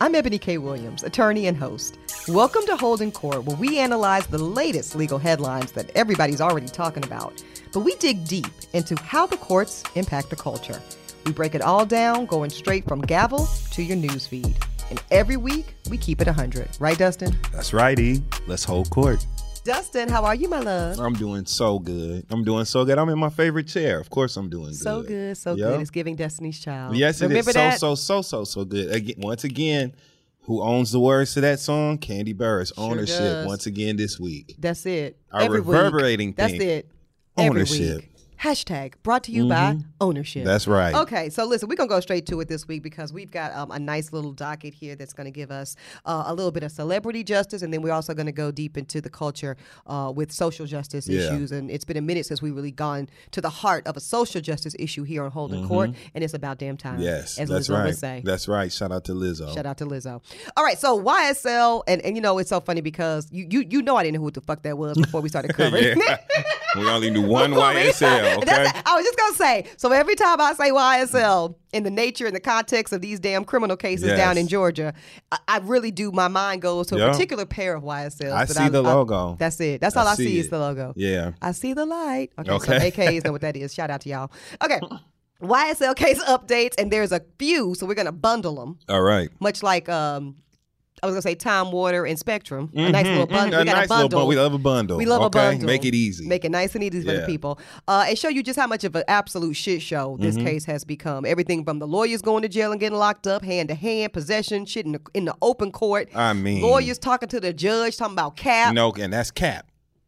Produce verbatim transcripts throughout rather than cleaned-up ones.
I'm Ebony K. Williams, attorney and host. Welcome to Holding Court, where we analyze the latest legal headlines that everybody's already talking about. But we dig deep into how the courts impact the culture. We break it all down, going straight from gavel to your news feed. And every week, we keep it one hundred. Right, Dustin? That's right, E. Let's hold court. Dustin, how are you, my love? I'm doing so good. I'm doing so good. I'm in my favorite chair. Of course I'm doing good. So good, so yep. good. It's giving Destiny's Child. Yes, it Remember is. that? So, so, so, so, so good. Again, once again, who owns the words to that song? Candy Burris. Sure Ownership does. once again this week. That's it. Our Every reverberating week. That's thing. it. Every Ownership. week. Hashtag brought to you Mm-hmm. by Ownership. That's right. Okay, so listen, we're going to go straight to it this week because we've got um, a nice little docket here that's going to give us uh, a little bit of celebrity justice, and then we're also going to go deep into the culture uh, with social justice Yeah. issues. And it's been a minute since we've really gone to the heart of a social justice issue here on Holding Court, and it's about damn time. Yes, as that's Lizzo right. would say. That's right. Shout out to Lizzo. Shout out to Lizzo. All right, so Y S L, and, and you know, it's so funny because you you you know I didn't know who the fuck that was before we started covering. Yeah. We only knew one Y S L, okay? That's, I was just going to say, so every time I say Y S L, in the nature and the context of these damn criminal cases Yes. down in Georgia, I, I really do, my mind goes to a Yeah. particular pair of Y S Ls. I that see the logo. That's it. That's all I I see see is it. the logo. Yeah. I see the light. Okay, so Okay. A K As know what that is. Shout out to y'all. Okay. Y S L case updates, and there's a few, so we're going to bundle them, All right. much like... um. I was going to say Time Warner and Spectrum. A nice little Mhm, bundle. mhm. We got a nice a bundle. little bundle. We love a bundle. We love okay? a bundle. Make it easy. Make it nice and easy for the Yeah. people. Uh, and show you just how much of an absolute shit show this Mm-hmm. case has become. Everything from the lawyers going to jail and getting locked up, hand to hand, possession, shit in the, in the open court. I mean. Lawyers talking to the judge, talking about cap. No, and that's cap.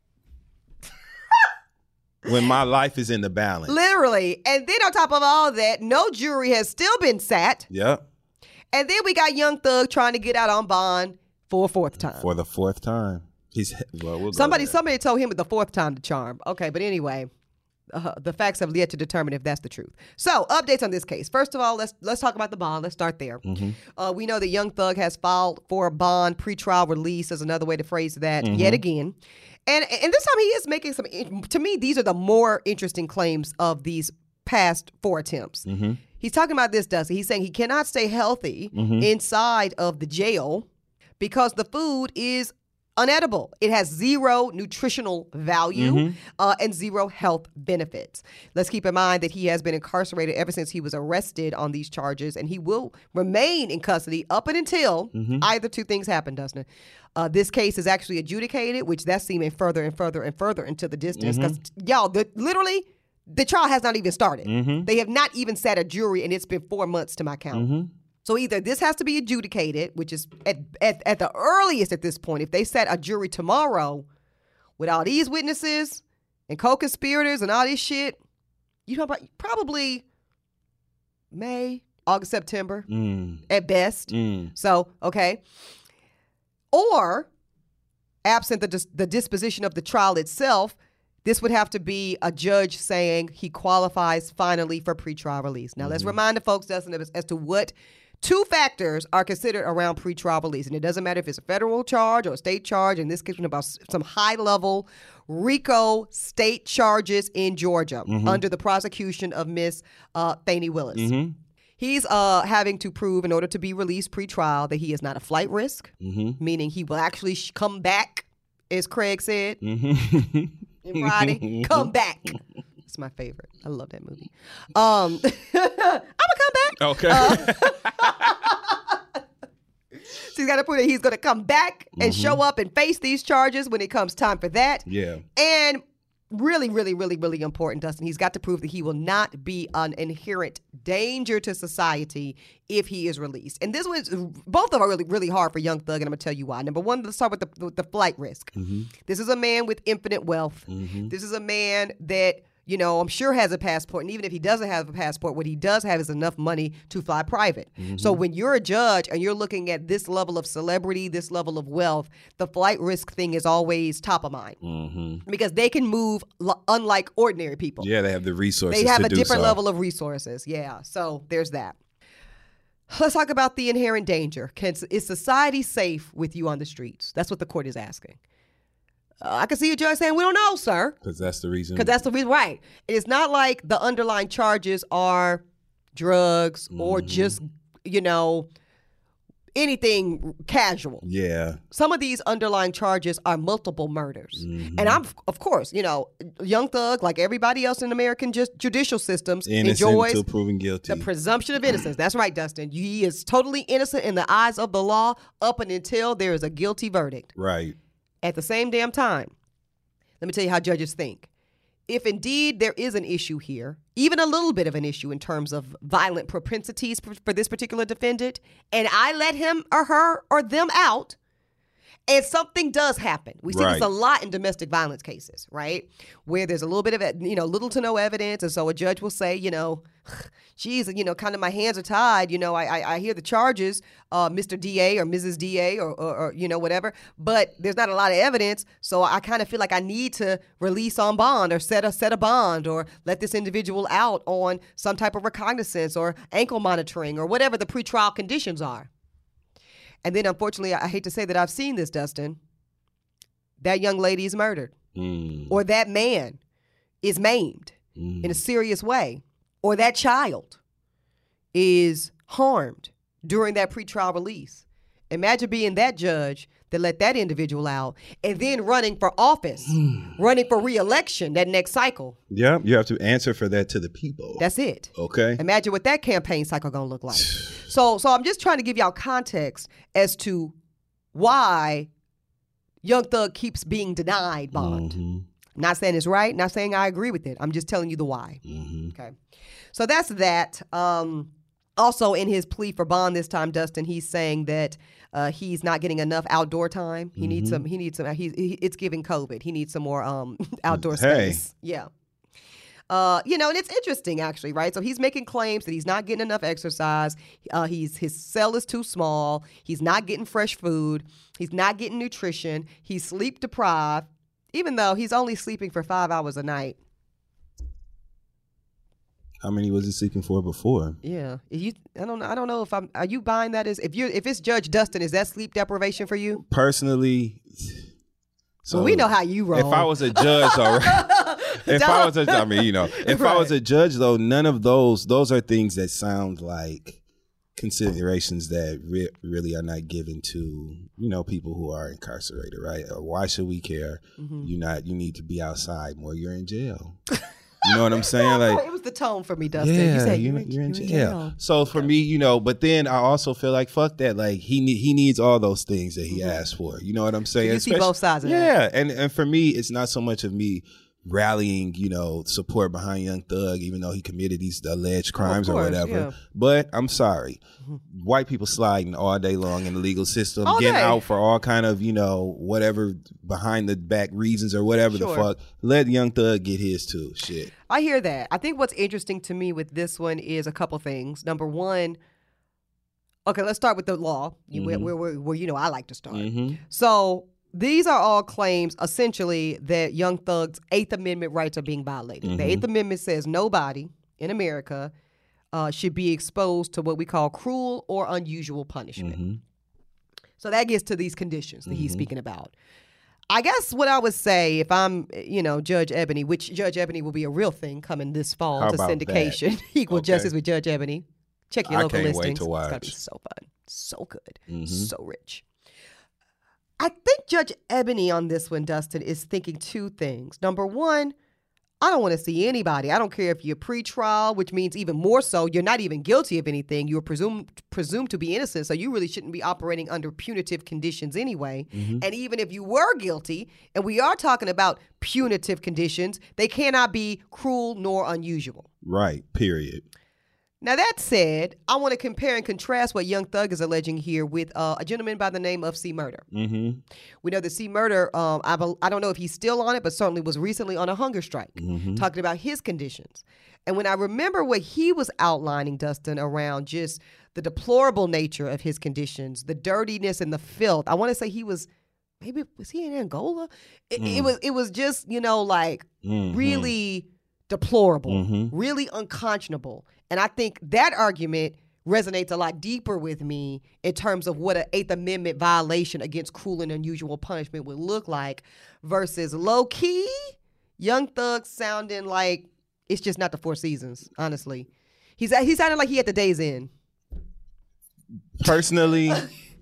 When my life is in the balance. Literally. And then on top of all that, no jury has still been sat. Yep. And then we got Young Thug trying to get out on bond for a fourth time. For the fourth time. He's well, we'll go Somebody there. somebody told him the fourth time the charm. Okay, but anyway, uh, the facts have yet to determine if that's the truth. So, updates on this case. First of all, let's let's talk about the bond. Let's start there. Mm-hmm. Uh, we know that Young Thug has filed for a bond pretrial release, is another way to phrase that, Mm-hmm. yet again. And and this time he is making some, to me, these are the more interesting claims of these past four attempts. Mm-hmm. He's talking about this, Dusty. He's saying he cannot stay healthy Mm-hmm. inside of the jail because the food is unedible. It has zero nutritional value Mm-hmm. uh, and zero health benefits. Let's keep in mind that he has been incarcerated ever since he was arrested on these charges, and he will remain in custody up and until Mm-hmm. either two things happen, Dustin. Uh, this case is actually adjudicated, which that's seeming further and further and further into the distance because, y'all, the, literally, the trial has not even started. Mm-hmm. They have not even sat a jury, and it's been four months to my count. Mm-hmm. So either this has to be adjudicated, which is at, at, at the earliest at this point. If they set a jury tomorrow with all these witnesses and co-conspirators and all this shit, you know, about probably May, August, September Mm. at best. Mm. So, okay. Or, absent the, dis- the disposition of the trial itself, this would have to be a judge saying he qualifies finally for pretrial release. Now, let's remind the folks, Dustin, as, as to what two factors are considered around pretrial release. And it doesn't matter if it's a federal charge or a state charge. In this case, we're about s- some high-level RICO state charges in Georgia under the prosecution of Miss uh, Fani Willis. Mm-hmm. He's uh, having to prove in order to be released pre-trial that he is not a flight risk, Mm-hmm. meaning he will actually sh- come back, as Craig said Mm-hmm. in Friday. Come back. It's my favorite. I love that movie. Um, I'm gonna come back. Okay. Uh, so he's got to prove that he's gonna come back and show up and face these charges when it comes time for that. Yeah. And really, really, really, really important, Dustin, he's got to prove that he will not be an inherent danger to society if he is released. And this one's, both of them are really, really hard for Young Thug, and I'm going to tell you why. Number one, let's start with the, with the flight risk. Mm-hmm. This is a man with infinite wealth. Mm-hmm. This is a man that, you know, I'm sure has a passport. And even if he doesn't have a passport, what he does have is enough money to fly private. Mm-hmm. So when you're a judge and you're looking at this level of celebrity, this level of wealth, the flight risk thing is always top of mind. Mm-hmm. Because they can move l- unlike ordinary people. Yeah, they have the resources. They have to a do different so. level of resources. Yeah. So there's that. Let's talk about the inherent danger. Can, is society safe with you on the streets? That's what the court is asking. Uh, I can see a judge saying, we don't know, sir. Because that's the reason. Because that's the reason, right. It's not like the underlying charges are drugs or just, you know, anything casual. Yeah. Some of these underlying charges are multiple murders. Mm-hmm. And I'm, of course, you know, Young Thug, like everybody else in American just judicial systems, Innocent enjoys until proven guilty. the presumption of innocence. That's right, Dustin. He is totally innocent in the eyes of the law up and until there is a guilty verdict. Right. At the same damn time, let me tell you how judges think. If indeed there is an issue here, even a little bit of an issue in terms of violent propensities for, for this particular defendant, and I let him or her or them out, and something does happen. We see Right. this a lot in domestic violence cases, right? Where there's a little bit of, you know, little to no evidence. And so a judge will say, you know, geez, you know, kind of my hands are tied. You know, I I, I hear the charges, uh, Mister D A or Missus D A or, or, or, you know, whatever. But there's not a lot of evidence. So I kind of feel like I need to release on bond or set a, set a bond or let this individual out on some type of recognizance or ankle monitoring or whatever the pretrial conditions are. And then, unfortunately, I hate to say that I've seen this, Dustin. That young lady is murdered. Mm. Or that man is maimed Mm. in a serious way. Or that child is harmed during that pretrial release. Imagine being that judge that let that individual out and then running for office, running for re-election that next cycle. Yeah, you have to answer for that to the people. That's it. Okay. Imagine what that campaign cycle gonna look like. So, so I'm just trying to give y'all context as to why Young Thug keeps being denied bond. Mm-hmm. Not saying it's right, not saying I agree with it. I'm just telling you the why. Mm-hmm. Okay. So that's that. Um, also, in his plea for bond this time, Dustin, he's saying that uh, he's not getting enough outdoor time. He mm-hmm. needs some. He needs some. He's. He, it's giving COVID. He needs some more um, outdoor hey. space. Yeah. Uh, you know, and it's interesting actually, right? So he's making claims that he's not getting enough exercise. Uh, he's his cell is too small. He's not getting fresh food. He's not getting nutrition. He's sleep deprived, even though he's only sleeping for five hours a night. How many was he sleeping for before? Yeah, you. I don't. I don't know if I'm. Are you buying that? As if you, if it's Judge Dustin, is that sleep deprivation for you? Personally, so well, we know how you roll. If I was a judge, all right. If I was a, I mean, you know, if right. I was a judge, though, none of those. Those are things that sound like considerations that re- really are not given to, you know, people who are incarcerated, right? Or why should we care? Mm-hmm. You not. You need to be outside more. You're in jail. You know what I'm saying? Like, it was the tone for me, Dustin. Yeah, you said you're, you're, in, you're in you're jail. in jail. So for me, you know, but then I also feel like, fuck that. Like, he ne- he needs all those things that he mm-hmm. asked for. You know what I'm saying? So you Especially, see both sides of yeah, that. Yeah, and, and for me, it's not so much of me rallying, you know, support behind Young Thug, even though he committed these alleged crimes oh, course, or whatever. Yeah. But I'm sorry. Mm-hmm. White people sliding all day long in the legal system, all getting day. out for all kind of, you know, whatever behind the back reasons or whatever sure. the fuck. Let Young Thug get his too. Shit. I hear that. I think what's interesting to me with this one is a couple things. Number one, okay, let's start with the law, mm-hmm. where, where, where, where you know I like to start. Mm-hmm. So these are all claims, essentially, that Young Thug's Eighth Amendment rights are being violated. Mm-hmm. The Eighth Amendment says nobody in America uh, should be exposed to what we call cruel or unusual punishment. Mm-hmm. So that gets to these conditions that mm-hmm. he's speaking about. I guess what I would say if I'm, you know, Judge Ebony, which Judge Ebony will be a real thing coming this fall How to syndication, Equal okay. Justice with Judge Ebony. Check your I local can't listings. Wait to watch. It's going to be so fun. So good. Mm-hmm. So rich. I think Judge Ebony on this one, Dustin, is thinking two things. Number one, I don't want to see anybody. I don't care if you're pre-trial, which means even more so, you're not even guilty of anything. You're presumed presumed to be innocent, so you really shouldn't be operating under punitive conditions anyway. Mm-hmm. And even if you were guilty, and we are talking about punitive conditions, they cannot be cruel nor unusual. Right, period. Now, that said, I want to compare and contrast what Young Thug is alleging here with uh, a gentleman by the name of C. Murder. Mm-hmm. We know that C. Murder, um, I, be- I don't know if he's still on it, but certainly was recently on a hunger strike, mm-hmm. talking about his conditions. And when I remember what he was outlining, Dustin, around just the deplorable nature of his conditions, the dirtiness and the filth, I want to say he was, maybe, was he in Angola? It, mm. it was It was just, you know, like mm-hmm. really deplorable, mm-hmm. really unconscionable. And I think that argument resonates a lot deeper with me in terms of what an Eighth Amendment violation against cruel and unusual punishment would look like versus low-key Young Thug sounding like it's just not the Four Seasons, honestly. He's he sounded like he at the day's end. Personally,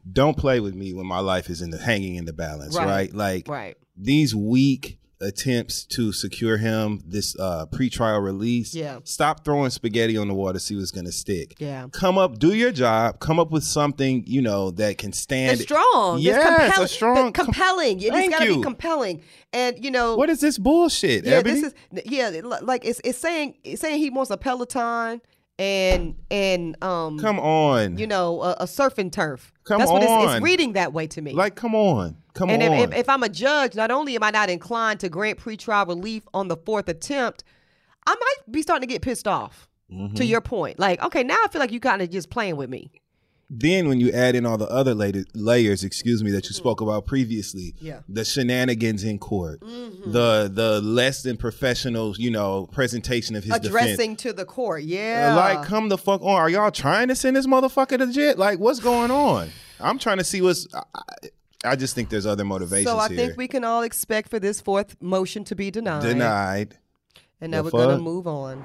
don't play with me when my life is in the hanging in the balance, right? right? Like right. these weak attempts to secure him this uh pretrial release. Yeah. Stop throwing spaghetti on the water, see what's gonna stick. Yeah. Come up, do your job, come up with something, you know, that can stand. It's strong. Yes, it's compel- a strong com- compelling. It Thank has gotta you. be compelling. And you know what is this bullshit, yeah, Ebony? this is yeah, like it's it's saying it's saying he wants a Peloton and and um come on. You know, a, a surf and turf. Come That's what on. it's, it's reading that way to me. Like, come on. Come and on. if, if, if I'm a judge, not only am I not inclined to grant pretrial relief on the fourth attempt, I might be starting to get pissed off. Mm-hmm. To your point. Like, okay, now I feel like you kind of just playing with me. Then when you add in all the other later, layers, excuse me, that you mm-hmm. spoke about previously, yeah. the shenanigans in court, mm-hmm. the the less than professional, you know, presentation of his addressing defense. to the court, yeah. Like, come the fuck on. Are y'all trying to send this motherfucker to jail? Like, what's going on? I'm trying to see what's... I, I just think there's other motivations So I here. think we can all expect for this fourth motion to be denied. Denied. And now the we're fuck? going to move on.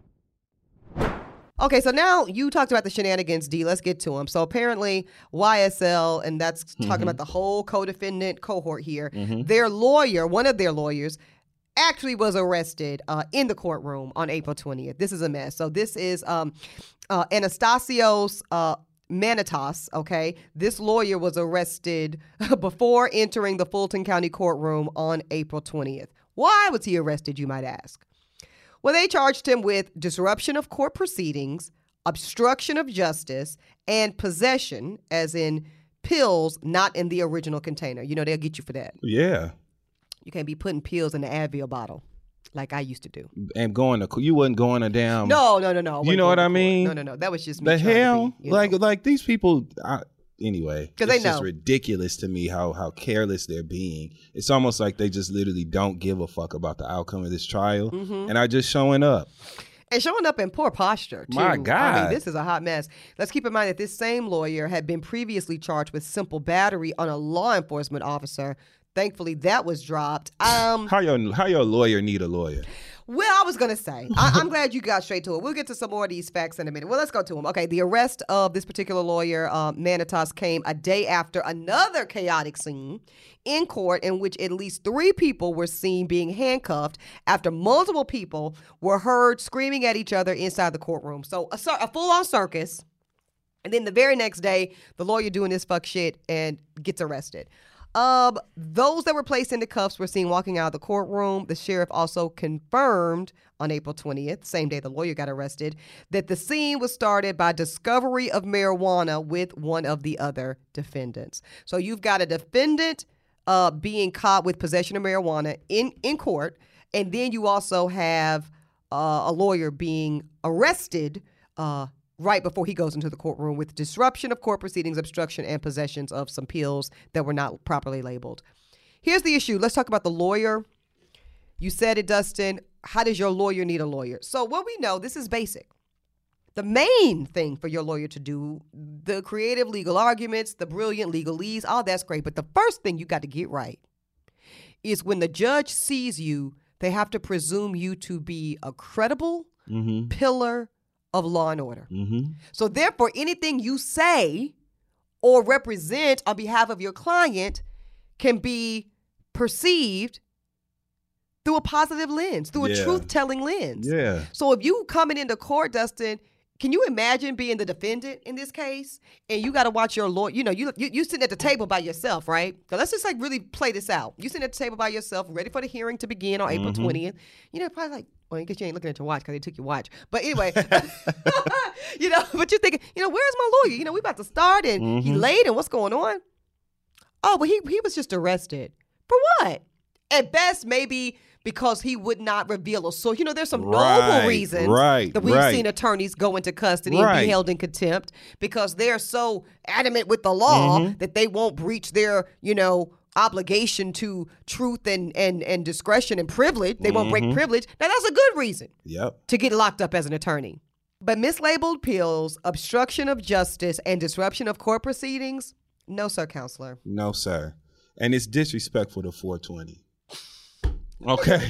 Okay, so now you talked about the shenanigans, D. Let's get to them. So apparently Y S L, and that's talking mm-hmm. about the whole co-defendant cohort here, mm-hmm. their lawyer, one of their lawyers, actually was arrested uh, in the courtroom on April twentieth. This is a mess. So this is um, uh, Anastasios uh, Manitas, okay? This lawyer was arrested before entering the Fulton County courtroom on April twentieth. Why was he arrested, you might ask? Well, they charged him with disruption of court proceedings, obstruction of justice, and possession, as in pills not in the original container. You know, they'll get you for that. Yeah. You can't be putting pills in the Advil bottle like I used to do. And going to, you wasn't going to damn. No, no, no, no. You know what I mean? No, no, no. That was just me. The hell? Be, like, know. like these people, I, anyway. Because it's they know. just ridiculous to me how, how careless they're being. It's almost like they just literally don't give a fuck about the outcome of this trial mm-hmm. and are just showing up. And showing up in poor posture, too. My God. I mean, this is a hot mess. Let's keep in mind that this same lawyer had been previously charged with simple battery on a law enforcement officer. Thankfully, that was dropped. Um, how your how your lawyer need a lawyer? Well, I was going to say, I, I'm glad you got straight to it. We'll get to some more of these facts in a minute. Well, let's go to them. Okay, the arrest of this particular lawyer, uh, Manitas, came a day after another chaotic scene in court in which at least three people were seen being handcuffed after multiple people were heard screaming at each other inside the courtroom. So a, a full-on circus. And then the very next day, the lawyer doing this fuck shit and gets arrested. Um, those that were placed into cuffs were seen walking out of the courtroom. The sheriff also confirmed on April twentieth, same day the lawyer got arrested, that the scene was started by discovery of marijuana with one of the other defendants. So you've got a defendant uh, being caught with possession of marijuana in, in court, and then you also have uh, a lawyer being arrested uh right before he goes into the courtroom with disruption of court proceedings, obstruction, and possessions of some pills that were not properly labeled. Here's the issue. Let's talk about the lawyer. You said it, Dustin. How does your lawyer need a lawyer? So what we know, this is basic. The main thing for your lawyer to do, the creative legal arguments, the brilliant legalese, all that's great. But the first thing you got to get right is when the judge sees you, they have to presume you to be a credible mm-hmm. pillar of law and order. Mm-hmm. So therefore, anything you say or represent on behalf of your client can be perceived through a positive lens, through yeah. a truth-telling lens. Yeah. So if you coming into court, Dustin, can you imagine being the defendant in this case? And you got to watch your lawyer. You know, you, you you sitting at the table by yourself, right? So let's just like really play this out. You sitting at the table by yourself, ready for the hearing to begin on mm-hmm. April twentieth. You know, probably like, well, I guess you ain't looking at your watch because they took your watch. But anyway, you know, but you're thinking, you know, where's my lawyer? You know, we about to start and mm-hmm. he late and what's going on? Oh, but he he was just arrested. For what? At best, maybe because he would not reveal a source. You know, there's some right, noble reasons right, that we've right. seen attorneys go into custody right. and be held in contempt because they're so adamant with the law mm-hmm. that they won't breach their, you know, obligation to truth and and and discretion and privilege. They mm-hmm. won't break privilege. Now, that's a good reason yep. to get locked up as an attorney. But mislabeled pills, obstruction of justice, and disruption of court proceedings, no, sir, counselor. No, sir. And it's disrespectful to four twenty. Okay. Think of that?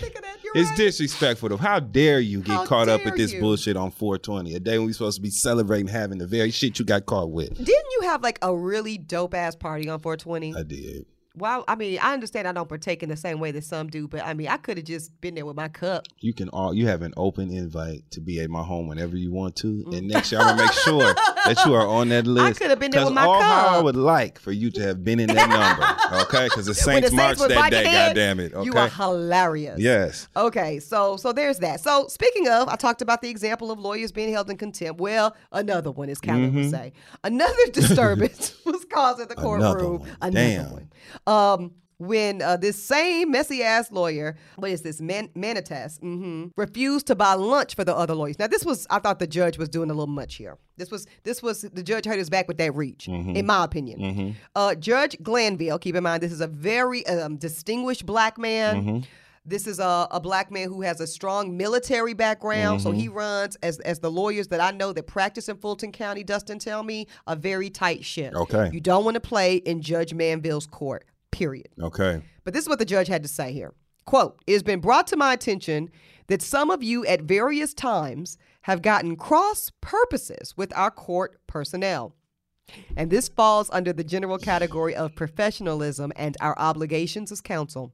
You're it's right. disrespectful. How dare you get How caught up dare with this you. bullshit on four twenty, a day when we supposed to be celebrating having the very shit you got caught with? Didn't you have like a really dope ass party on four twenty? I did. Well, I mean, I understand I don't partake in the same way that some do, but I mean, I could have just been there with my cup. You can all you have an open invite to be at my home whenever you want to, and next year I'm gonna make sure that you are on that list. I could have been there with my all cup. I would like for you to have been in that number, okay? Because the When Saints the marched was that right day. ahead, God damn it! Okay. You are hilarious. Yes. Okay, so so there's that. So speaking of, I talked about the example of lawyers being held in contempt. Well, another one, as Calvin Mm-hmm. would say. Another disturbance was caused at the Another courtroom. one. Another Damn. one. Um, when uh, this same messy ass lawyer, what is this, Man- Manitas, mm-hmm, refused to buy lunch for the other lawyers. Now this was, I thought the judge was doing a little much here. This was, this was the judge hurt his back with that reach, Mm-hmm. in my opinion. Mm-hmm. Uh, Judge Glanville, keep in mind, this is a very um, distinguished black man. Mm-hmm. This is a, a black man who has a strong military background. So he runs, as as the lawyers that I know that practice in Fulton County, Dustin, tell me, a very tight ship. Okay. You don't want to play in Judge Manville's court, period. Okay. But this is what the judge had to say here. Quote, it has been brought to my attention that some of you at various times have gotten cross purposes with our court personnel. And this falls under the general category of professionalism and our obligations as counsel.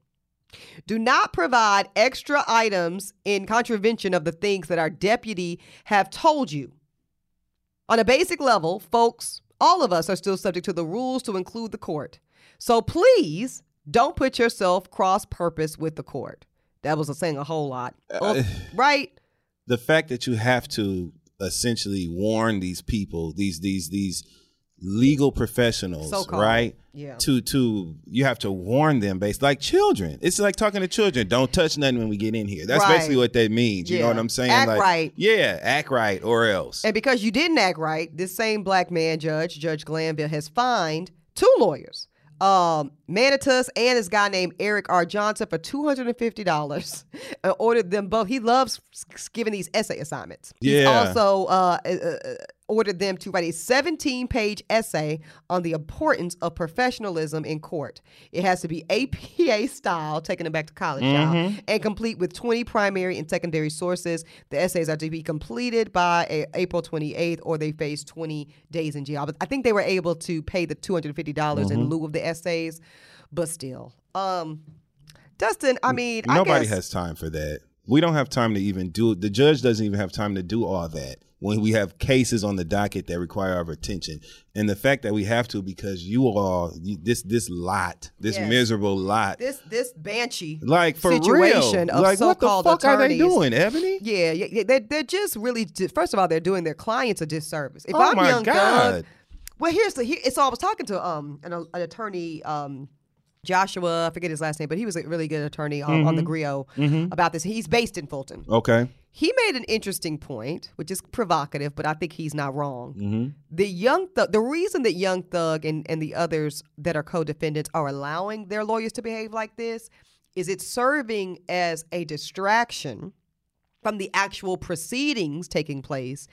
Do not provide extra items in contravention of the things that our deputy have told you. On a basic level, folks, all of us are still subject to the rules to include the court. So please don't put yourself cross-purpose with the court. That was saying a whole lot, Uh, right? The fact that you have to essentially warn these people, these these these legal professionals, So-called. right? Yeah. To to you have to warn them based like children. It's like talking to children. Don't touch nothing when we get in here. That's Right. basically what that means. You know Yeah. what I'm saying? Act like, right. Yeah, act right or else. And because you didn't act right, this same black man judge, Judge Glanville, has fined two lawyers, um, Manitas and this guy named Eric R. Johnson, for two hundred fifty dollars and ordered them both. He loves giving these essay assignments. He's Yeah. also uh, uh, uh, ordered them to write a seventeen-page essay on the importance of professionalism in court. It has to be A P A style, taking it back to college, y'all, and complete with twenty primary and secondary sources. The essays are to be completed by a, April twenty-eighth, or they face twenty days in jail. But I think they were able to pay the two hundred fifty dollars in lieu of the essays, but still. Um, Dustin, I mean, Nobody I guess, has time for that. We don't have time to even do it. The judge doesn't even have time to do all that when we have cases on the docket that require our attention. And the fact that we have to, because you all, you, this this lot, this Yes. miserable lot, this this banshee like for situation real, of like what the so-called fuck are they attorneys. doing, Ebony? Yeah, yeah, yeah. They're, they're just really, first of all, they're doing their clients a disservice. If Oh I'm my Young God. Thug, well, here's the, here, so I was talking to um an, an attorney, um, Joshua, I forget his last name, but he was a really good attorney um, on the Griot about this. He's based in Fulton. Okay. He made an interesting point, which is provocative, but I think he's not wrong. Mm-hmm. The young Thug, the reason that Young Thug and, and the others that are co-defendants are allowing their lawyers to behave like this is it's serving as a distraction from the actual proceedings taking place.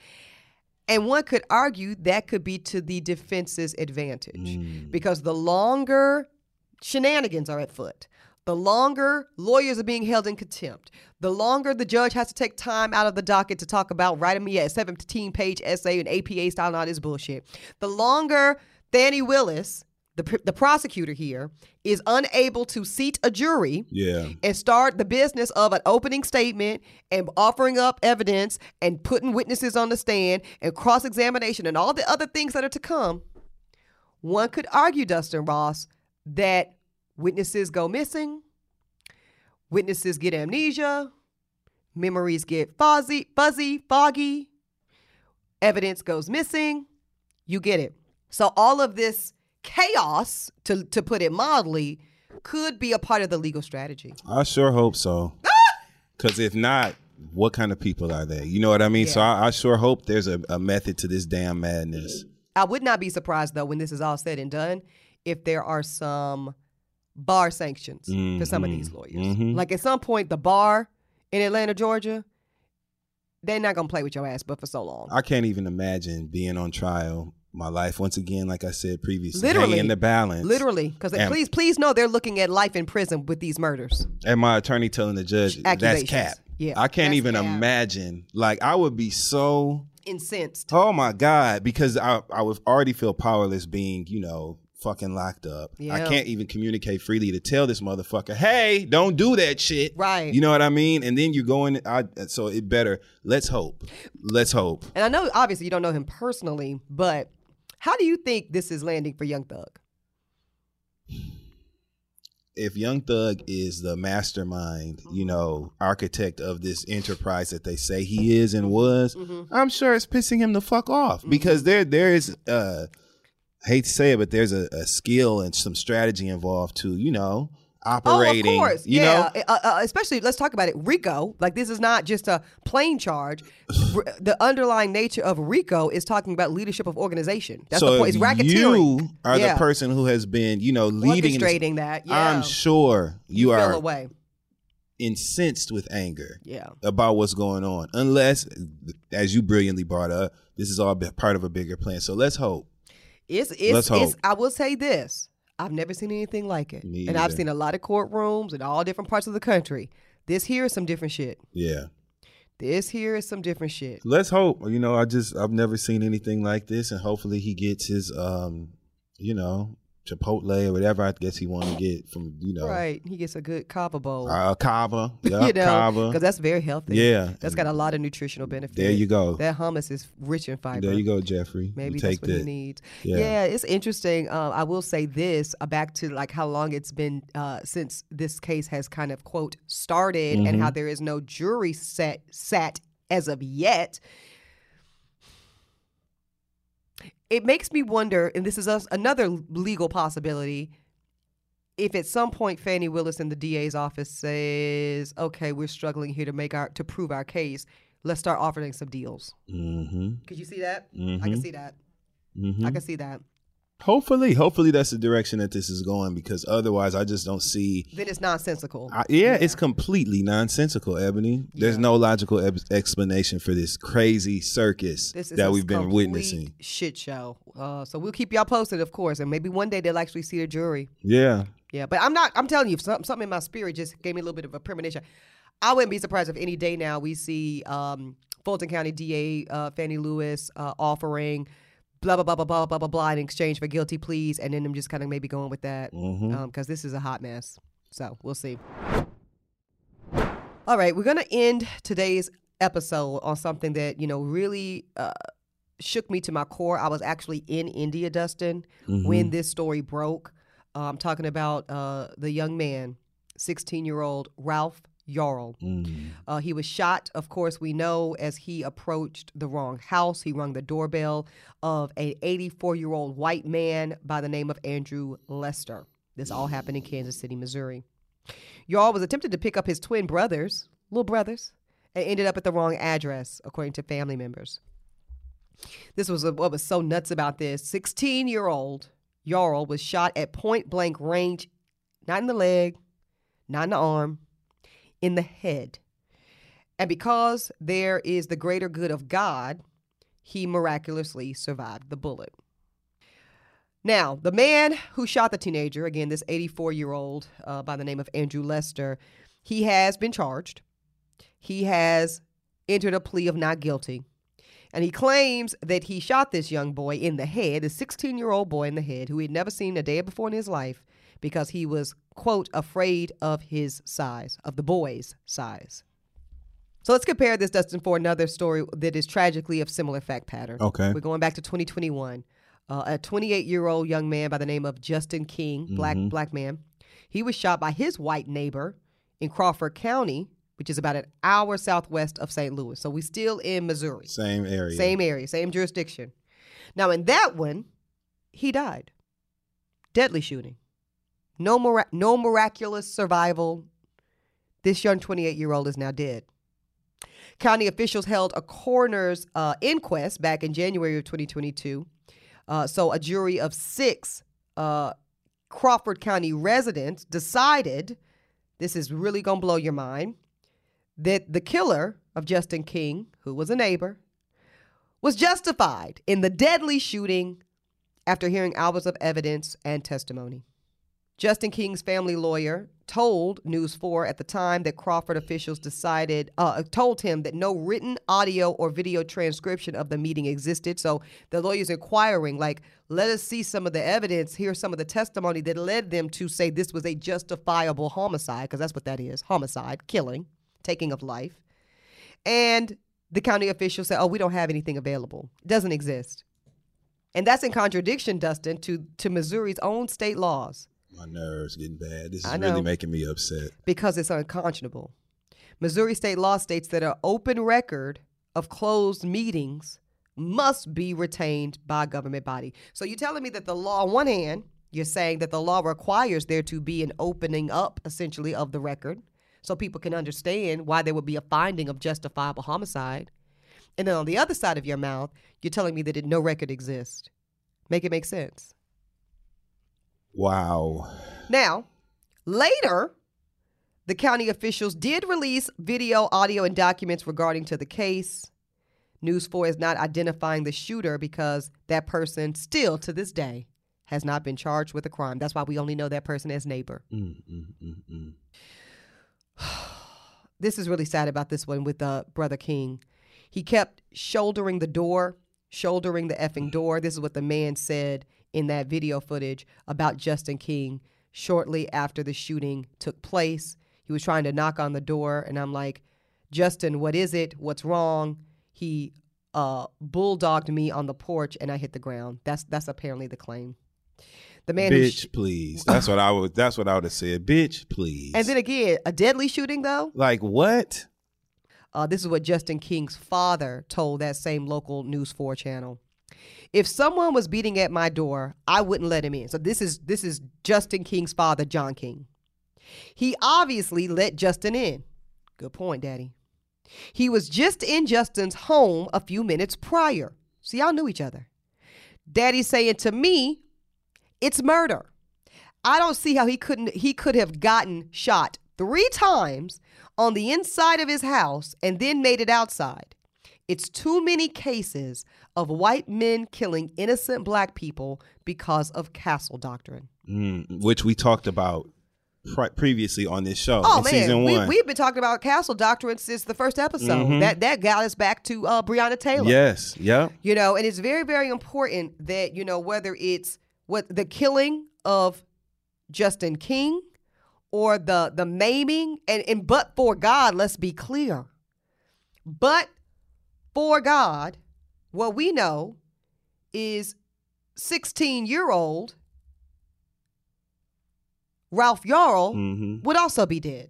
And one could argue that could be to the defense's advantage Mm. because the longer shenanigans are at foot, the longer lawyers are being held in contempt, the longer the judge has to take time out of the docket to talk about writing me a seventeen-page essay and A P A style and all this bullshit, the longer Fannie Willis, the, the prosecutor here, is unable to seat a jury Yeah. and start the business of an opening statement and offering up evidence and putting witnesses on the stand and cross-examination and all the other things that are to come, one could argue, Dustin Ross, that witnesses go missing, witnesses get amnesia, memories get fuzzy, fuzzy, foggy, evidence goes missing. You get it. So all of this chaos, to to put it mildly, could be a part of the legal strategy. I sure hope so. Because if not, what kind of people are they? You know what I mean? So Yeah. I, I sure hope there's a, a method to this damn madness. I would not be surprised, though, when this is all said and done, if there are some bar sanctions for some of these lawyers. Mhm. Like at some point, the bar in Atlanta, Georgia, they're not going to play with your ass but for so long. I can't even imagine being on trial my life once again, like I said previously, Literally. hanging in the balance. Literally, because please, please know they're looking at life in prison with these murders. And my attorney telling the judge, that's cap. Yeah, I can't even cap. imagine. Like, I would be so incensed. Oh my God, because I I would already feel powerless being, you know, fucking locked up. Yeah. I can't even communicate freely to tell this motherfucker, hey, don't do that shit. Right. You know what I mean? And then you're going, I, so it better, let's hope. Let's hope. And I know, obviously, you don't know him personally, but how do you think this is landing for Young Thug? If Young Thug is the mastermind, mm-hmm. you know, architect of this enterprise that they say he is and was, mm-hmm. I'm sure it's pissing him the fuck off mm-hmm. because there there is, uh, I hate to say it, but there's a, a skill and some strategy involved to, you know, operating. Oh, of course. You yeah. know? Uh, uh, especially, let's talk about it. RICO, like this is not just a plain charge. The underlying nature of RICO is talking about leadership of organization. That's so the point. It's racketeering. You are yeah. the person who has been, you know, leading. Orchestrating that. Yeah. I'm sure you, you are feel away. incensed with anger yeah. about what's going on. Unless, as you brilliantly brought up, this is all part of a bigger plan. So let's hope. It's, it's, let's hope. It's, I will say this. I've never seen anything like it. Me and either. I've seen a lot of courtrooms in all different parts of the country. This here is some different shit. Yeah. This here is some different shit. Let's hope. You know, I just, I've never seen anything like this. And hopefully he gets his, um, you know, Chipotle or whatever I guess he want to get from, you know. Right. He gets a good Cava bowl. A uh, Cava. Yeah, you know, Cava. because that's very healthy. Yeah. That's got a lot of nutritional benefits. There you go. That hummus is rich in fiber. There you go, Jeffrey. Maybe you that's take what that. he needs. Yeah. yeah, it's interesting. Uh, I will say this, uh, back to like how long it's been uh, since this case has kind of, quote, started mm-hmm. and how there is no jury set sat as of yet. It makes me wonder, and this is us, another legal possibility, if at some point Fannie Willis in the D A's office says, okay, we're struggling here to make our to prove our case, let's start offering some deals. Mm-hmm. Could you see that? Mm-hmm. I can see that. Mm-hmm. I can see that. Hopefully, hopefully that's the direction that this is going, because otherwise I just don't see. Then it's nonsensical. I, yeah, yeah, it's completely nonsensical, Ebony. There's yeah. no logical eb- explanation for this crazy circus this is that we've been witnessing. Shit show. Uh, so we'll keep y'all posted, of course, and maybe one day they'll actually see the jury. Yeah. Yeah, but I'm not. I'm telling you, something, something in my spirit just gave me a little bit of a premonition. I wouldn't be surprised if any day now we see um, Fulton County D A uh, Fannie Lewis uh, offering blah, blah, blah, blah, blah, blah, blah, blah, in exchange for guilty pleas, and then them just kind of maybe going with that, because mm-hmm. um, this is a hot mess. So we'll see. All right, we're going to end today's episode on something that, you know, really uh, shook me to my core. I was actually in India, Dustin, mm-hmm. when this story broke. Uh, I'm talking about uh, the young man, sixteen-year-old Ralph Yarl. Mm. Uh, he was shot, of course, we know, as he approached the wrong house. He rung the doorbell of an eighty-four-year-old white man by the name of Andrew Lester. This all happened in Kansas City, Missouri. Yarl was attempting to pick up his twin brothers, little brothers, and ended up at the wrong address, according to family members. This was what was so nuts about this. sixteen-year-old Yarl was shot at point-blank range, not in the leg, not in the arm, in the head. And because there is the greater good of God, he miraculously survived the bullet. Now, the man who shot the teenager, again, this eighty-four-year-old uh, by the name of Andrew Lester, he has been charged. He has entered a plea of not guilty. And he claims that he shot this young boy in the head, a sixteen-year-old boy in the head, who he had never seen a day before in his life, because he was, quote, afraid of his size, of the boy's size. So let's compare this, Dustin, for another story that is tragically of similar fact pattern. Okay. We're going back to twenty twenty-one. Uh, a twenty-eight-year-old young man by the name of Justin King, black mm-hmm. black man, he was shot by his white neighbor in Crawford County, which is about an hour southwest of Saint Louis. So we're still in Missouri. Same area. Same area, same jurisdiction. Now, in that one, he died. Deadly shooting. No, mira- no miraculous survival. This young twenty-eight-year-old is now dead. County officials held a coroner's uh, inquest back in January of twenty twenty-two. Uh, so a jury of six uh, Crawford County residents decided, this is really going to blow your mind, that the killer of Justin King, who was a neighbor, was justified in the deadly shooting after hearing hours of evidence and testimony. Justin King's family lawyer told News four at the time that Crawford officials decided, uh, told him that no written audio or video transcription of the meeting existed. So the lawyer's inquiring, like, let us see some of the evidence, hear some of the testimony that led them to say this was a justifiable homicide, because that's what that is, homicide, killing, taking of life. And the county officials said, oh, we don't have anything available. It doesn't exist. And that's in contradiction, Dustin, to, to Missouri's own state laws. My nerves getting bad. This is I know. really making me upset. Because it's unconscionable. Missouri state law states that an open record of closed meetings must be retained by a government body. So you're telling me that the law, on one hand, you're saying that the law requires there to be an opening up, essentially, of the record so people can understand why there would be a finding of justifiable homicide. And then on the other side of your mouth, you're telling me that it, no record exists. Make it make sense. Wow. Now, later, the county officials did release video, audio, and documents regarding to the case. News four is not identifying the shooter because that person still, to this day, has not been charged with a crime. That's why we only know that person as neighbor. Mm, mm, mm, mm. This is really sad about this one with uh, Brother King. He kept shouldering the door, shouldering the effing door. This is what the man said in that video footage about Justin King shortly after the shooting took place. He was trying to knock on the door, and I'm like, Justin, what is it? What's wrong? He uh, bulldogged me on the porch, and I hit the ground. That's that's apparently the claim. The man bitch, who sh- please. That's what I would. That's what I would have said. Bitch, please. And then again, a deadly shooting though. Like what? Uh, this is what Justin King's father told that same local News four channel. If someone was beating at my door, I wouldn't let him in. So this is this is Justin King's father, John King. He obviously let Justin in. Good point, Daddy. He was just in Justin's home a few minutes prior. So y'all knew each other. Daddy's saying to me, it's murder. I don't see how he couldn't he could have gotten shot three times on the inside of his house and then made it outside. It's too many cases of white men killing innocent black people because of castle doctrine. Mm, which we talked about pre- previously on this show oh, in man. season one. We, we've been talking about castle doctrine since the first episode. Mm-hmm. That that got us back to uh, Breonna Taylor. Yes, yeah. You know, and it's very, very important that, you know, whether it's what the killing of Justin King or the the maiming, and, and but for God, let's be clear. But for God, what we know is sixteen-year-old Ralph Yarl Mm-hmm. would also be dead.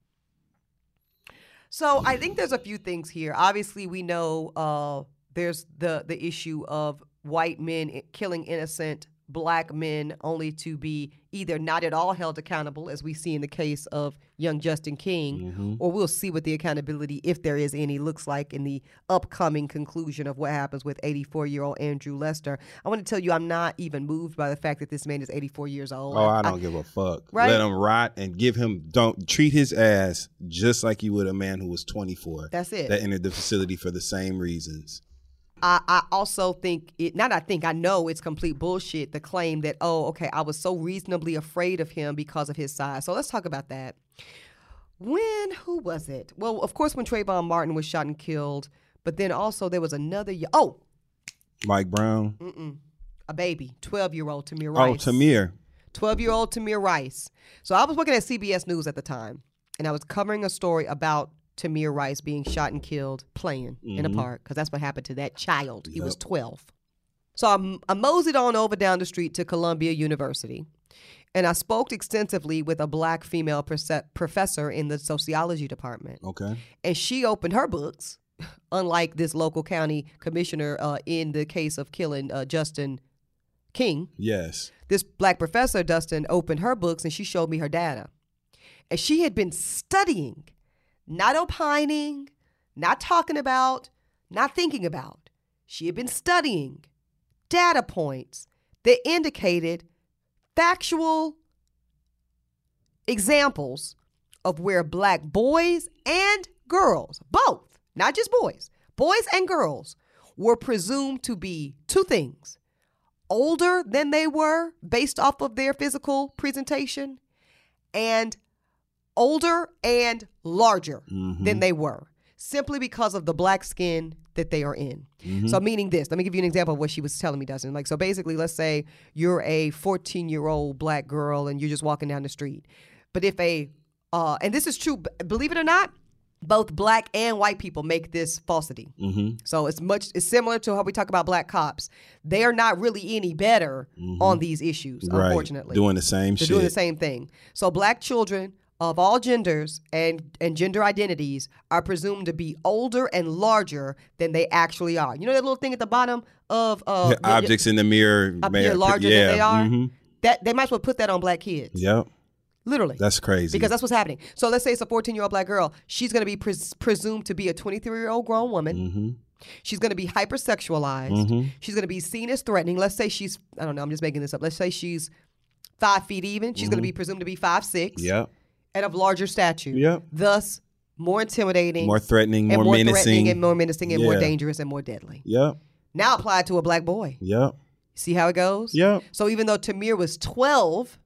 So I think there's a few things here. Obviously, we know uh, there's the the issue of white men killing innocent black men only to be either not at all held accountable, as we see in the case of young Justin King, Mm-hmm. or we'll see what the accountability, if there is any, looks like in the upcoming conclusion of what happens with eighty-four-year-old Andrew Lester. I want to tell you, I'm not even moved by the fact that this man is eighty-four years old. Oh, I don't I, give a fuck. Right? Let him rot and give him, don't treat his ass just like you would a man who was twenty-four. That's it. That entered the facility for the same reasons. I, I also think it, not I think, I know it's complete bullshit, the claim that, oh, okay, I was so reasonably afraid of him because of his size. So let's talk about that. When, who was it? Well, of course, when Trayvon Martin was shot and killed, but then also there was another, oh. Mike Brown. Mm-mm, a baby, twelve-year-old Tamir Oh, Rice. Tamir. twelve-year-old Tamir Rice. So I was working at C B S News at the time, and I was covering a story about Tamir Rice being shot and killed playing mm-hmm. in a park, because that's what happened to that child. He yep. was twelve. So I, I moseyed on over down the street to Columbia University, and I spoke extensively with a black female perse- professor in the sociology department. Okay. And she opened her books, unlike this local county commissioner uh, in the case of killing uh, Justin King. Yes. This black professor, Dustin, opened her books and she showed me her data. And she had been studying, not opining, not talking about, not thinking about. She had been studying data points that indicated factual examples of where black boys and girls, both, not just boys, boys and girls, were presumed to be two things: older than they were based off of their physical presentation, and older and larger mm-hmm. than they were, simply because of the black skin that they are in. Mm-hmm. So meaning this, let me give you an example of what she was telling me, Dustin. Like, so basically, let's say you're a fourteen-year-old black girl and you're just walking down the street. But if a, uh, and this is true, believe it or not, both black and white people make this falsity. Mm-hmm. So it's much, it's similar to how we talk about black cops. They are not really any better mm-hmm. on these issues, right. unfortunately. Doing the same They're shit. They're doing the same thing. So black children of all genders and, and gender identities are presumed to be older and larger than they actually are. You know that little thing at the bottom of uh, yeah, objects in the mirror, appear larger yeah. than they are. Mm-hmm. That they might as well put that on black kids. Yep. Literally. That's crazy. Because that's what's happening. So let's say it's a fourteen-year-old black girl. She's going to be pres- presumed to be a twenty-three-year-old grown woman. Mm-hmm. She's going to be hypersexualized. Mm-hmm. She's going to be seen as threatening. Let's say she's, I don't know, I'm just making this up. Let's say she's five feet even. She's mm-hmm. going to be presumed to be five six. Yep. And of larger stature. Yep. Thus, more intimidating. More threatening, more, more menacing. threatening and more menacing and yeah. more dangerous and more deadly. Yep. Now apply it to a black boy. Yep. See how it goes? Yep. So even though Tamir was twelve,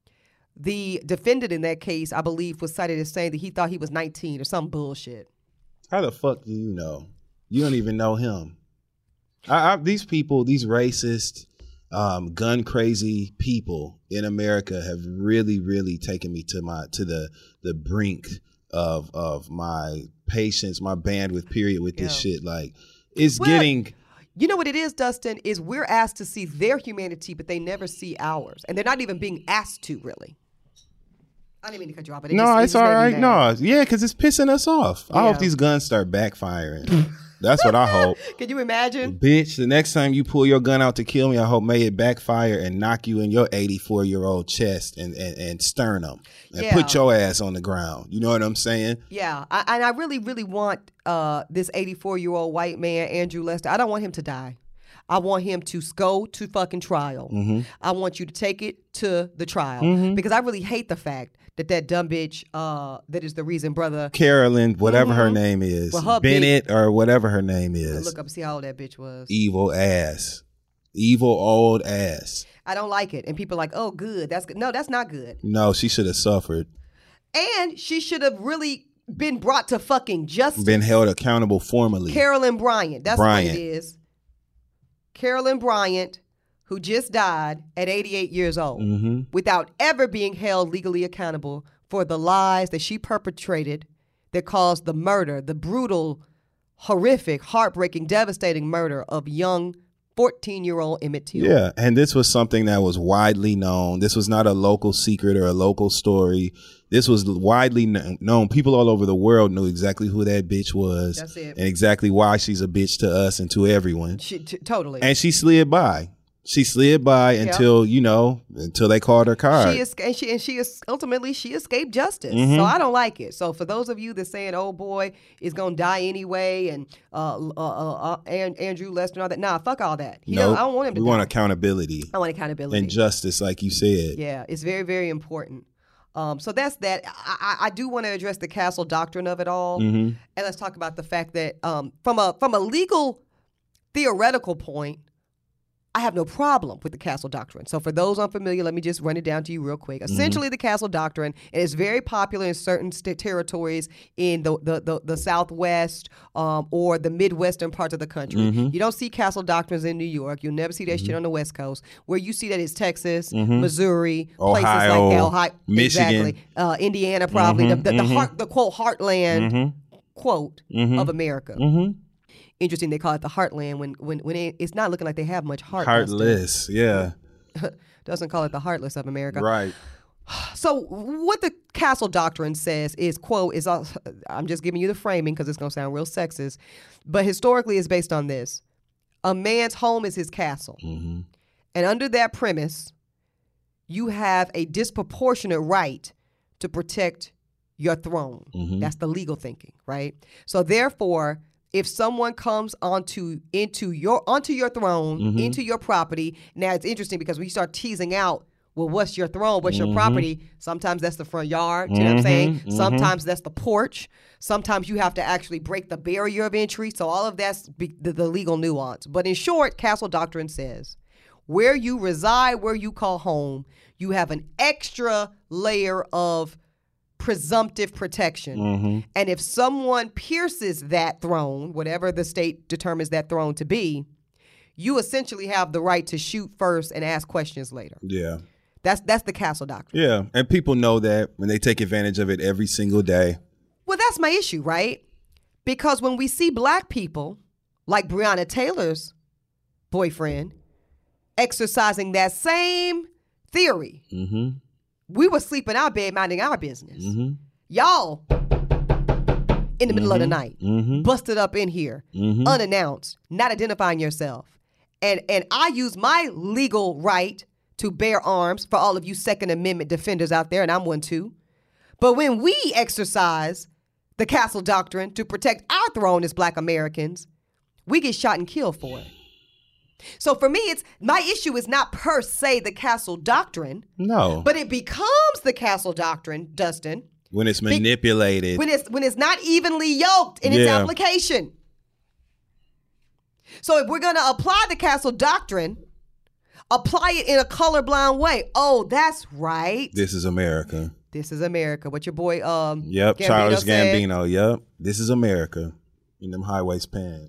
the defendant in that case, I believe, was cited as saying that he thought he was nineteen or some bullshit. How the fuck do you know? You don't even know him. I, I, these people, these racist, um, gun crazy people in America have really, really taken me to my to the the brink of of my patience, my bandwidth. Period with this yeah. shit. Like, it's well, getting. You know what it is, Dustin? Is we're asked to see their humanity, but they never see ours, and they're not even being asked to really. I didn't mean to cut you off, but it no, just, it it's just all right. mad. No, yeah, because it's pissing us off. Yeah. I hope these guns start backfiring. That's what I hope. Can you imagine? Bitch, the next time you pull your gun out to kill me, I hope may it backfire and knock you in your eighty-four-year-old chest and, and, and sternum and yeah. put your ass on the ground. You know what I'm saying? Yeah. I, and I really, really want uh, this eighty-four-year-old white man, Andrew Lester, I don't want him to die. I want him to go to fucking trial. Mm-hmm. I want you to take it to the trial mm-hmm. because I really hate the fact that that dumb bitch uh, that is the reason brother Carolyn, whatever mm-hmm. her name is, well, Bennett or whatever her name is. Look up and see how old that bitch was. Evil ass. Evil old ass. I don't like it. And people are like, oh, good. That's good. No, that's not good. No, she should have suffered. And she should have really been brought to fucking justice. Been held accountable formally. Carolyn Bryant. That's Bryant. what it is. Carolyn Bryant, who just died at eighty-eight years old, mm-hmm. without ever being held legally accountable for the lies that she perpetrated that caused the murder, the brutal, horrific, heartbreaking, devastating murder of young fourteen-year-old Emmett Till. Yeah, and this was something that was widely known. This was not a local secret or a local story. This was widely known. People all over the world knew exactly who that bitch was. That's it. And exactly why she's a bitch to us and to everyone. She, t- totally. And she slid by. She slid by yep. until, you know, until they called her card. She is, and she and she is ultimately she escaped justice. Mm-hmm. So I don't like it. So for those of you that saying, "Oh boy, is gonna die anyway," and uh, uh, uh, uh and Andrew Lester and all that, nah, fuck all that. He nope. I don't want him to. We die. want accountability. I want accountability and justice, like you said. Yeah, it's very very important. Um, so that's that. I, I, I do want to address the Castle Doctrine of it all, mm-hmm. and let's talk about the fact that um, from a from a legal theoretical point, I have no problem with the Castle Doctrine. So for those unfamiliar, let me just run it down to you real quick. Mm-hmm. Essentially, the Castle Doctrine is very popular in certain st- territories in the the, the, the Southwest um, or the Midwestern parts of the country. Mm-hmm. You don't see Castle Doctrines in New York. You'll never see that mm-hmm. shit on the West Coast. Where you see that is Texas, mm-hmm. Missouri, Ohio, places like Ohio, Michigan, exactly, uh, Indiana, probably mm-hmm. the the, mm-hmm. the, heart, the quote heartland mm-hmm. quote mm-hmm. of America. Mm-hmm. Interesting, they call it the heartland when when when it, it's not looking like they have much heart. Heartless, yeah. Doesn't call it the heartless of America. Right. So what the Castle Doctrine says is, quote, is uh, I'm just giving you the framing because it's going to sound real sexist, but historically it's based on this. A man's home is his castle. Mm-hmm. And under that premise, you have a disproportionate right to protect your throne. Mm-hmm. That's the legal thinking, right? So therefore, if someone comes onto into your onto your throne, mm-hmm. into your property, now it's interesting because we start teasing out Well, what's your throne? What's Mm-hmm. your property? Sometimes that's the front yard. You know what I'm saying? Mm-hmm. Sometimes that's the porch. Sometimes you have to actually break the barrier of entry. So all of that's be- the, the legal nuance. But in short, Castle Doctrine says, where you reside, where you call home, you have an extra layer of presumptive protection. Mm-hmm. And if someone pierces that throne, whatever the state determines that throne to be, you essentially have the right to shoot first and ask questions later. Yeah. That's that's the Castle Doctrine. Yeah. And people know that when they take advantage of it every single day. Well, that's my issue, right? Because when we see black people, like Breonna Taylor's boyfriend, exercising that same theory, Mm-hmm. we were sleeping in our bed minding our business. Mm-hmm. Y'all, in the middle of the Mm-hmm. night, Mm-hmm. busted up in here, Mm-hmm. unannounced, not identifying yourself. And and I use my legal right to bear arms for all of you Second Amendment defenders out there, and I'm one too. But when we exercise the Castle Doctrine to protect our throne as black Americans, we get shot and killed for it. So for me, it's my issue is not per se the Castle Doctrine, No. but it becomes the Castle Doctrine, Dustin, when it's manipulated. when it's when it's not evenly yoked in its Yeah. application. So if we're going to apply the Castle Doctrine, apply it in a colorblind way. Oh, that's right. This is America. This is America. What your boy um Yep. Gambino Charles said. Gambino. Yep. This is America. In them high waist pants.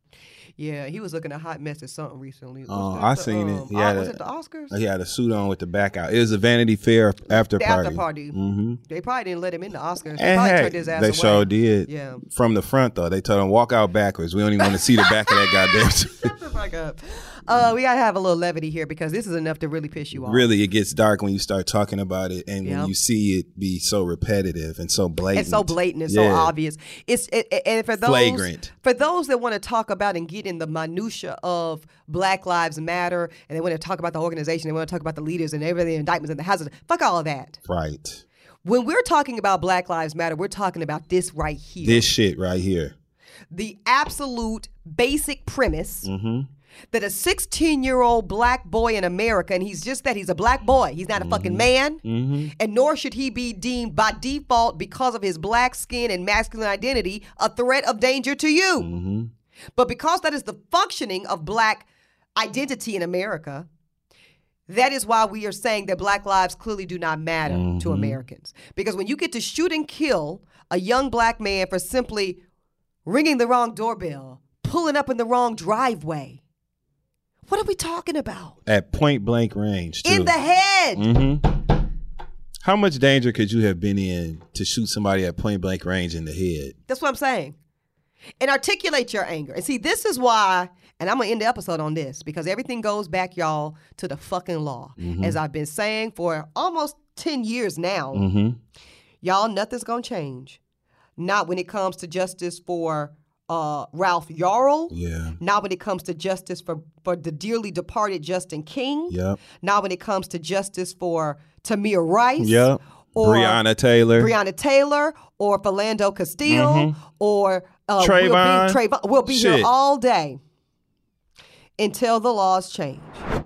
Yeah, he was looking a hot mess at something recently. Was Oh, that I the, seen it. um, He uh, had was a- it the Oscars? He had a suit on with the back out. It was a Vanity Fair after The party. after party. Mm-hmm. They probably didn't let him in the Oscars. They And probably hey, turned his ass they away. sure did. Yeah. From the front though, they told him walk out backwards. We don't even want to see the back of that goddamn. Shut the fuck up. Uh, we gotta have a little levity here because this is enough to really piss you off. Really, it gets dark when you start talking about it, and Yeah. when you see it be so repetitive and so blatant. It's so blatant and Yeah. so obvious. It's it, it- and for those Flagrant. for those that want to talk about and get in the minutia of Black Lives Matter, and they want to talk about the organization, they want to talk about the leaders and everything, the indictments and the hazards. Fuck all of that. Right. When we're talking about Black Lives Matter, we're talking about this right here. This shit right here. The absolute basic premise Mm-hmm. that a sixteen-year-old black boy in America, and he's just that, he's a black boy. He's not a fucking man, Mm-hmm. and nor should he be deemed by default, because of his black skin and masculine identity, a threat of danger to you. Mm-hmm. But because that is the functioning of black identity in America, that is why we are saying that black lives clearly do not matter to Mm-hmm. Americans. Because when you get to shoot and kill a young black man for simply ringing the wrong doorbell, pulling up in the wrong driveway, what are we talking about? At point blank range, too. In the head. Mm-hmm. How much danger could you have been in to shoot somebody at point blank range in the head? That's what I'm saying. And articulate your anger. And see, this is why, and I'm going to end the episode on this, because everything goes back, y'all, to the fucking law. Mm-hmm. As I've been saying for almost ten years now, Mm-hmm. y'all, nothing's going to change. Not when it comes to justice for uh, Ralph Yarl. Yeah. Not when it comes to justice for, for the dearly departed Justin King. Yep. Not when it comes to justice for Tamir Rice. Yep. Or Breonna Taylor. Breonna Taylor or Philando Castile Mm-hmm. or uh, Trayvon. We'll be, Trayvon. We'll be Shit. here all day until the laws change.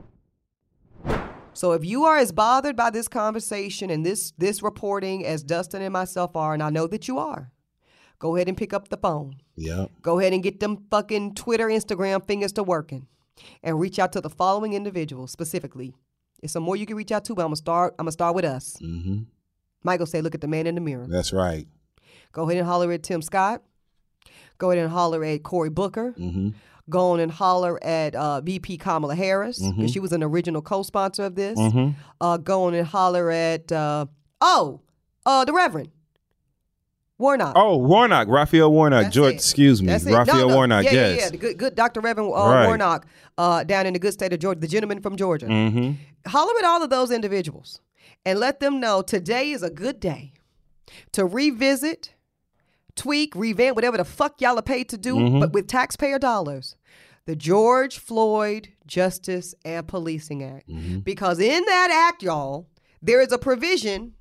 So if you are as bothered by this conversation and this this reporting as Dustin and myself are, and I know that you are, go ahead and pick up the phone. Yep. Go ahead and get them fucking Twitter, Instagram fingers to working and reach out to the following individuals specifically. There's some more you can reach out to, but I'm gonna start. I'm gonna start with us. Mm-hmm. Michael say, look at the man in the mirror. That's right. Go ahead and holler at Tim Scott. Go ahead and holler at Cory Booker. Mm-hmm. Go on and holler at uh, V P Kamala Harris, because Mm-hmm. she was an original co-sponsor of this. Mm-hmm. Uh, go on and holler at, uh, oh, uh, the Reverend Warnock. Oh, Warnock, Raphael Warnock, That's George. it. Excuse me, That's it. Raphael No, no. Warnock. Yeah, yes. yeah, yeah. The good, good Doctor Reverend uh, Right. Warnock uh, down in the good state of Georgia, the gentleman from Georgia. Mm-hmm. Holler at all of those individuals and let them know today is a good day to revisit, tweak, revamp, whatever the fuck y'all are paid to do, Mm-hmm. but with taxpayer dollars, the George Floyd Justice and Policing Act. Mm-hmm. Because in that act, y'all, there is a provision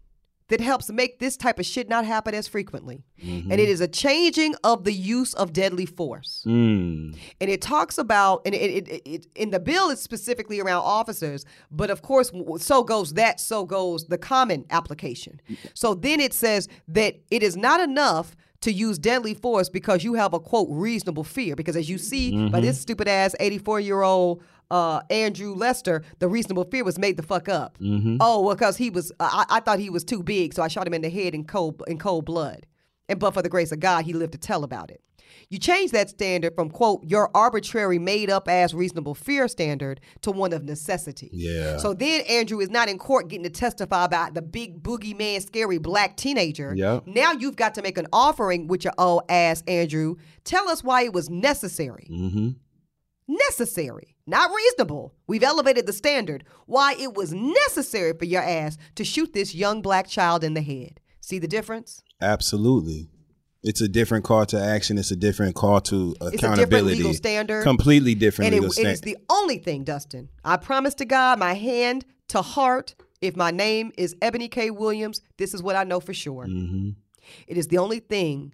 that helps make this type of shit not happen as frequently. Mm-hmm. And it is a changing of the use of deadly force. Mm. And it talks about, and it, it, it, it in the bill, it's specifically around officers, but of course, so goes that, so goes the common application. So then it says that it is not enough to use deadly force because you have a, quote, reasonable fear. Because as you see mm-hmm. by this stupid ass eighty-four-year-old uh, Andrew Lester, the reasonable fear was made the fuck up. Mm-hmm. Oh, well, because he was, uh, I, I thought he was too big, so I shot him in the head in cold, in cold blood. And but for the grace of God, he lived to tell about it. You change that standard from, quote, your arbitrary made-up ass reasonable fear standard to one of necessity. Yeah. So then Andrew is not in court getting to testify about the big boogeyman, scary black teenager. Yep. Now you've got to make an offering with your old ass, Andrew. Tell us why it was necessary. Mm-hmm. Necessary, not reasonable. We've elevated the standard. Why it was necessary for your ass to shoot this young black child in the head. See the difference? Absolutely. It's a different call to action. It's a different call to accountability. It's a different legal standard. Completely different and legal it, standard. it is the only thing, Dustin. I promise to God, my hand to heart, if my name is Ebony K. Williams, this is what I know for sure. Mm-hmm. It is the only thing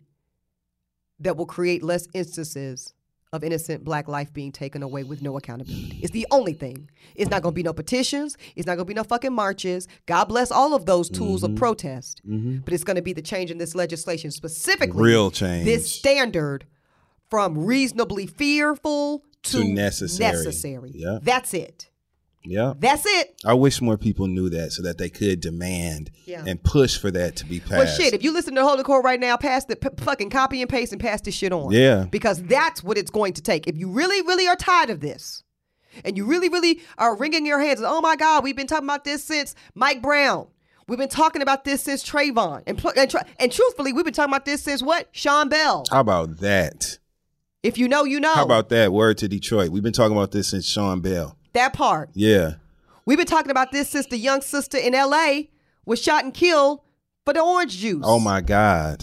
that will create less instances of innocent black life being taken away with no accountability. It's the only thing. It's not going to be no petitions. It's not going to be no fucking marches. God bless all of those tools mm-hmm. of protest. Mm-hmm. But it's going to be the change in this legislation, specifically real change. This standard from reasonably fearful to, to necessary. necessary. Yeah. That's it. Yeah. That's it. I wish more people knew that so that they could demand yeah. and push for that to be passed. Well, shit, if you listen to Hold the Court right now, pass the p- fucking copy and paste and pass this shit on. Yeah. Because that's what it's going to take. If you really, really are tired of this and you really, really are wringing your hands, oh my God, we've been talking about this since Mike Brown. We've been talking about this since Trayvon. And, pl- and, tr- and truthfully, we've been talking about this since what? Sean Bell. How about that? If you know, you know. How about that? Word to Detroit. We've been talking about this since Sean Bell. That part. Yeah. We've been talking about this since the young sister in L A was shot and killed for the orange juice. Oh, my God.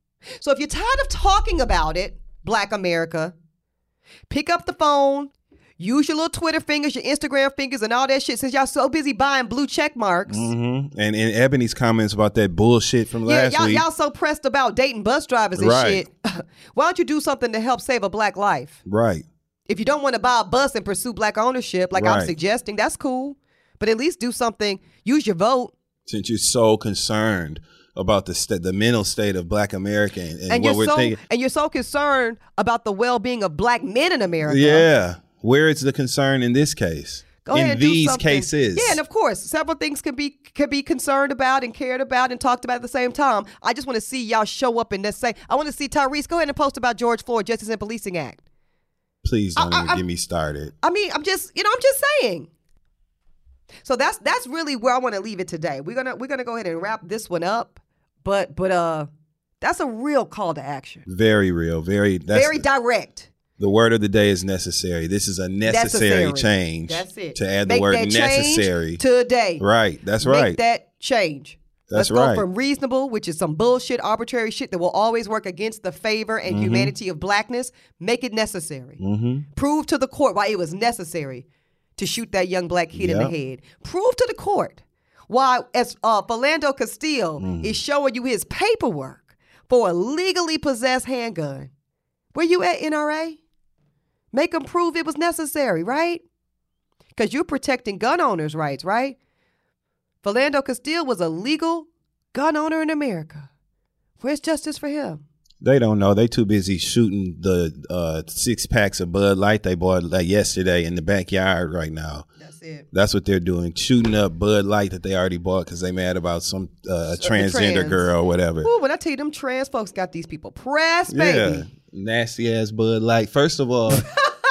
So if you're tired of talking about it, Black America, pick up the phone, use your little Twitter fingers, your Instagram fingers, and all that shit since y'all so busy buying blue check marks. Mm-hmm. And in Ebony's comments about that bullshit from last yeah, y'all, week. y'all so pressed about dating bus drivers and right. shit. Why don't you do something to help save a black life? Right. If you don't want to buy a bus and pursue black ownership, like right. I'm suggesting, that's cool. But at least do something. Use your vote. Since you're so concerned about the st- the mental state of Black America and, and, and what you're we're so, thinking, and you're so concerned about the well-being of black men in America. Yeah, where is the concern in this case? Go ahead in and do these something. cases, yeah, and of course, several things can be can be concerned about and cared about and talked about at the same time. I just want to see y'all show up in this. Say, I want to see Tyrese go ahead and post about George Floyd Justice and Policing Act. Please don't I, even I, get me started. I mean, I'm just, you know, I'm just saying. So that's that's really where I want to leave it today. We're gonna we're gonna go ahead and wrap this one up, but but uh, that's a real call to action. Very real, very that's very direct. The word of the day is necessary. This is a necessary, necessary. change. That's it. To add Make the word that necessary today. Right. That's Make right. that change. That's Let's right. go from reasonable, which is some bullshit, arbitrary shit that will always work against the favor and mm-hmm. humanity of blackness. Make it necessary. Mm-hmm. Prove to the court why it was necessary to shoot that young black kid yep. in the head. Prove to the court why, as uh, Philando Castile mm. is showing you his paperwork for a legally possessed handgun. Where you at, N R A? Make them prove it was necessary, right? Because you're protecting gun owners' rights, right? Philando Castile was a legal gun owner in America. Where's justice for him? They don't know. They too busy shooting the uh, six packs of Bud Light they bought like yesterday in the backyard right now. That's it. That's what they're doing, shooting up Bud Light that they already bought because they mad about some uh, So transgender trans. girl or whatever. Ooh, when I tell you them trans folks got these people pressed, baby. Yeah, nasty ass Bud Light. First of all,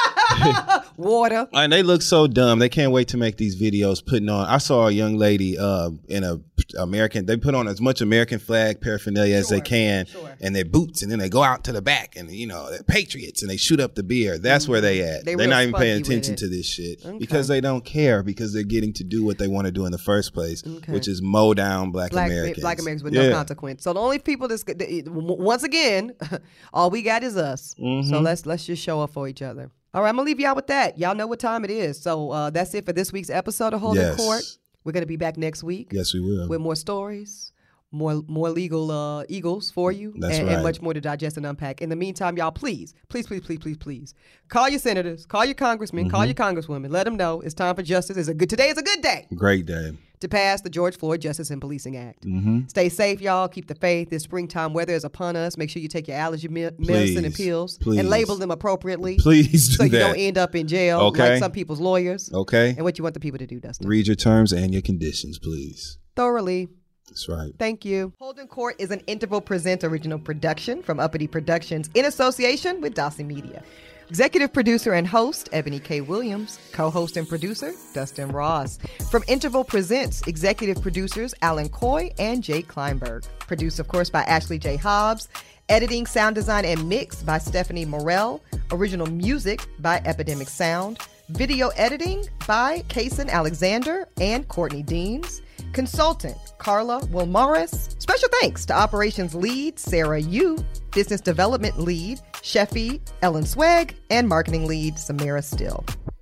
water. And they look so dumb. They can't wait to make these videos putting on. I saw a young lady uh, in a American. They put on as much American flag paraphernalia sure, as they can, sure. and their boots, and then they go out to the back, and you know, they're patriots, and they shoot up the beer. That's mm-hmm. where they at. They they're not even paying attention to this shit okay. because they don't care because they're getting to do what they want to do in the first place, okay. which is mow down Black, Black Americans. Black Americans with yeah. no consequence. So the only people that's once again, all we got is us. Mm-hmm. So let's let's just show up for each other. All right, I'm going to leave y'all with that. Y'all know what time it is. So uh, that's it for this week's episode of Holding yes. Court. We're going to be back next week. Yes, we will. With more stories, more more legal uh, eagles for you That's and, right. and much more to digest and unpack. In the meantime, y'all, please, please, please, please, please, please, call your senators, call your congressmen, Mm-hmm. call your congresswomen. Let them know it's time for justice. It's a good today is a good day Great day. to pass the George Floyd Justice and Policing Act. Mm-hmm. Stay safe, y'all. Keep the faith. This springtime weather is upon us. Make sure you take your allergy me- medicine and pills please. and label them appropriately. Please do so you that. don't end up in jail Okay. like some people's lawyers. Okay. And what you want the people to do, Dustin. Read your terms and your conditions, please. Thoroughly. That's right. Thank you. Holden Court is an Interval Presents original production from Uppity Productions in association with Dawson Media. Executive producer and host, Ebony K. Williams. Co-host and producer, Dustin Ross. From Interval Presents, executive producers, Alan Coy and Jay Kleinberg. Produced, of course, by Ashley J. Hobbs. Editing, sound design, and mix by Stephanie Morell. Original music by Epidemic Sound. Video editing by Kason Alexander and Courtney Deans. Consultant, Carla Wilmaris. Special thanks to Operations Lead, Sarah Yu, Business Development Lead, Sheffy Ellen Swag, and Marketing Lead, Samira Still.